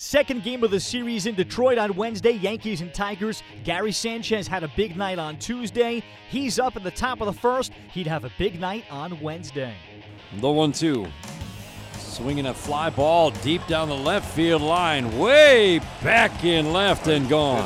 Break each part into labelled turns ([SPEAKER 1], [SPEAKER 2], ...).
[SPEAKER 1] Second game of the series in Detroit on Wednesday, Yankees and Tigers. Gary Sanchez had a big night on Tuesday. He's up at the top of the first. He'd have a big night on Wednesday.
[SPEAKER 2] The 1-2. Swinging a fly ball deep down the left field line. Way back in left and gone.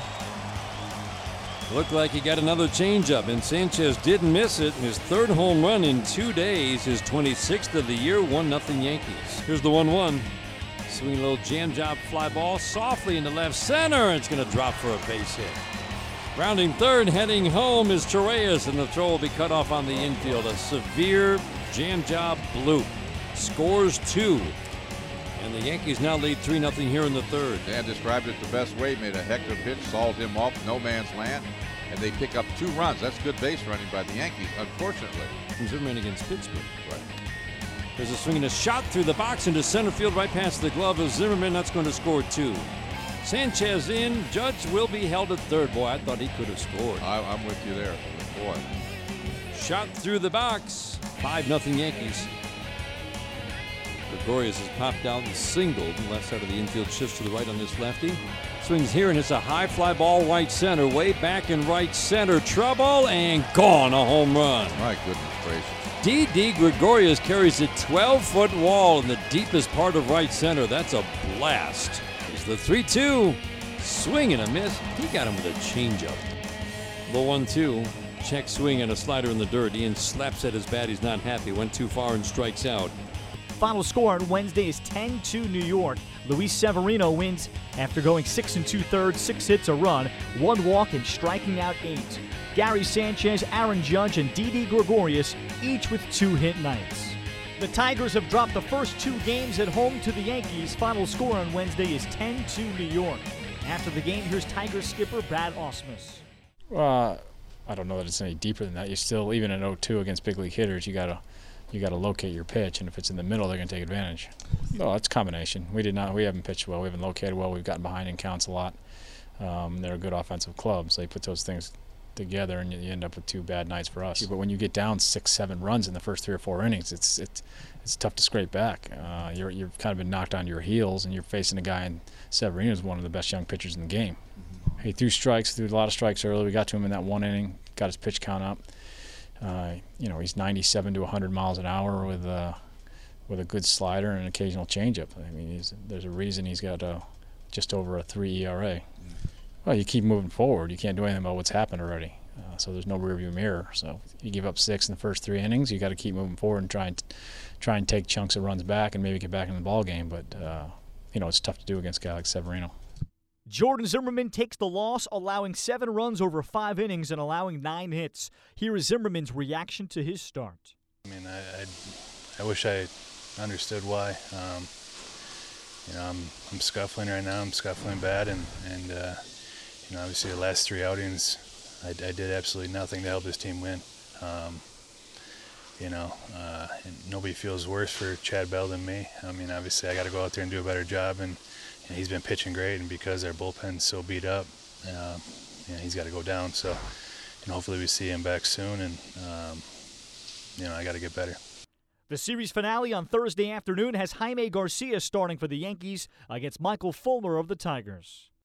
[SPEAKER 2] Looked like he got another changeup, and Sanchez didn't miss it. His third home run in 2 days, his 26th of the year, 1-0 Yankees. Here's the 1-1. Swinging a little jam job fly ball softly into left center. It's going to drop for a base hit. Rounding third, heading home is Torreyes, and the throw will be cut off on the infield. A severe jam job bloop. Scores 2. And the Yankees now lead 3-0 here in the third.
[SPEAKER 3] Dan described it the best way, made a heck of a pitch, sawed him off, no man's land, and they pick up 2 runs. That's good base running by the Yankees, unfortunately.
[SPEAKER 2] Zimmerman against Pittsburgh.
[SPEAKER 3] Right.
[SPEAKER 2] There's a swing and a shot through the box into center field right past the glove of Zimmerman. That's going to score 2. Sanchez in. Judge will be held at third. Boy, I thought he could have scored.
[SPEAKER 3] I'm with you there. Boy.
[SPEAKER 2] Shot through the box. 5-0 Yankees. Gregorius has popped out and singled. The left side of the infield shifts to the right on this lefty. Swings here and it's a high fly ball right center. Way back in right center. Trouble and gone. A home run.
[SPEAKER 3] My goodness gracious.
[SPEAKER 2] Didi Gregorius carries a 12-foot wall in the deepest part of right center. That's a blast. Here's the 3-2. Swing and a miss. He got him with a changeup. The 1-2. Check swing and a slider in the dirt. Ian slaps at his bat. He's not happy. Went too far and strikes out.
[SPEAKER 1] Final score on Wednesday is 10-2 New York. Luis Severino wins after going 6 2/3, 6 hits, a run, 1 walk, and striking out 8. Gary Sanchez, Aaron Judge, and Didi Gregorius, each with 2-hit nights. The Tigers have dropped the first 2 games at home to the Yankees. Final score on Wednesday is 10-2 New York. After the game, here's Tigers skipper Brad Ausmus.
[SPEAKER 4] I don't know that it's any deeper than that. You still, even in 0-2 against big league hitters, you gotta locate your pitch, and if it's in the middle, they're gonna take advantage. No, it's a combination. We haven't pitched well. We haven't located well. We've gotten behind in counts a lot. They're a good offensive club, so they put those things together, and you end up with 2 bad nights for us. But when you get down 6-7 runs in the first 3 or 4 innings, it's tough to scrape back. You've kind of been knocked on your heels, and you're facing a guy in Severino, who's one of the best young pitchers in the game. He threw a lot of strikes early. We got to him in that 1 inning, got his pitch count up. He's 97 to 100 miles an hour with a good slider and an occasional changeup. I mean, there's a reason he's got just over a 3 ERA. Well, you keep moving forward. You can't do anything about what's happened already. So there's no rearview mirror. So you give up 6 in the first 3 innings, you got to keep moving forward and try and take chunks of runs back and maybe get back in the ball game. But it's tough to do against a guy like Severino.
[SPEAKER 1] Jordan Zimmerman takes the loss, allowing 7 runs over 5 innings and allowing 9 hits. Here is Zimmerman's reaction to his start.
[SPEAKER 5] I mean, I wish I understood why. I'm scuffling right now. I'm scuffling bad, and obviously the last 3 outings, I did absolutely nothing to help this team win. And nobody feels worse for Chad Bell than me. I mean, obviously I got to go out there and do a better job, and he's been pitching great, and because our bullpen's so beat up, he's got to go down. So, hopefully we see him back soon, and I got to get better.
[SPEAKER 1] The series finale on Thursday afternoon has Jaime Garcia starting for the Yankees against Michael Fulmer of the Tigers.